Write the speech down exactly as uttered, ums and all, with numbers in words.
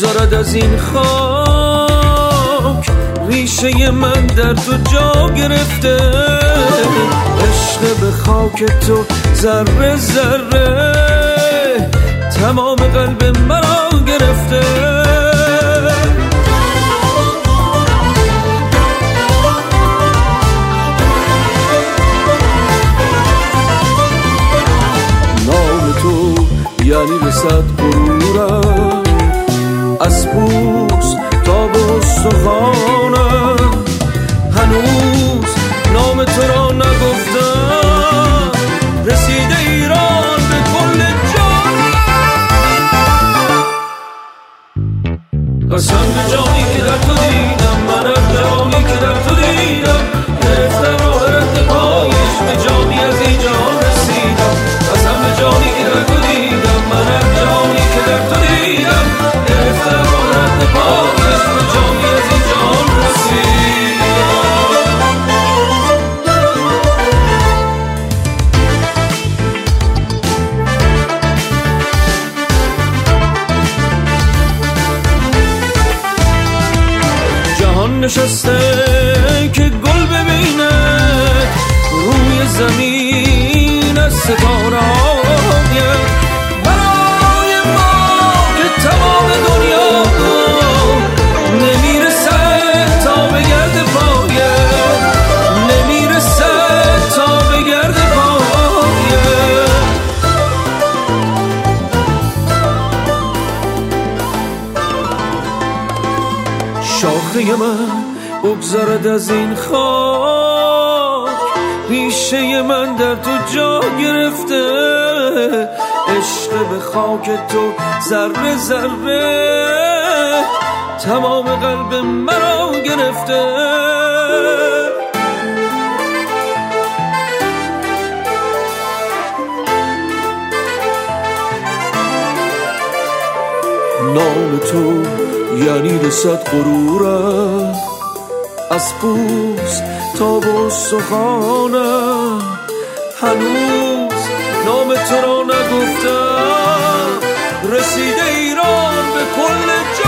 بگذارد از این خاک، ریشه من در تو جا گرفته. عشق به خاک تو ذره ذره تمام قلب مرا گرفته. نام تو یعنی رسد غرورم، از پوست تا به استخوانم. هنوز نام تو را نگفتم، رسیده ایران به کل جانم. قسم به جانی که در تو دیدم، من از جانی که در تو دیدم، گرفتم راه رد پایش به جانی از این جان رسیدم. قسم به جانی که در تو دیدم، من از جانی که در تو دیدم، گرفتم راه رد پایش به جانی از این جان رسیدم. جهان نشسته که گل ببینه روی زمین از ستاره آید. برای ما که تمام دنیا نمیرسه تا به گرد پایه، نمیرسه تا به گرد پایه. شاخه من بگذارد از این خاک، ریشه من در تو جا گرفته. عشق به خاک تو ذره ذره تمام قلب مرا گرفته. نام تو یعنی رسد غرورم، از پوست تا به استخوانم. هنوز نام تو را نگفتم، رسیده ایران به کل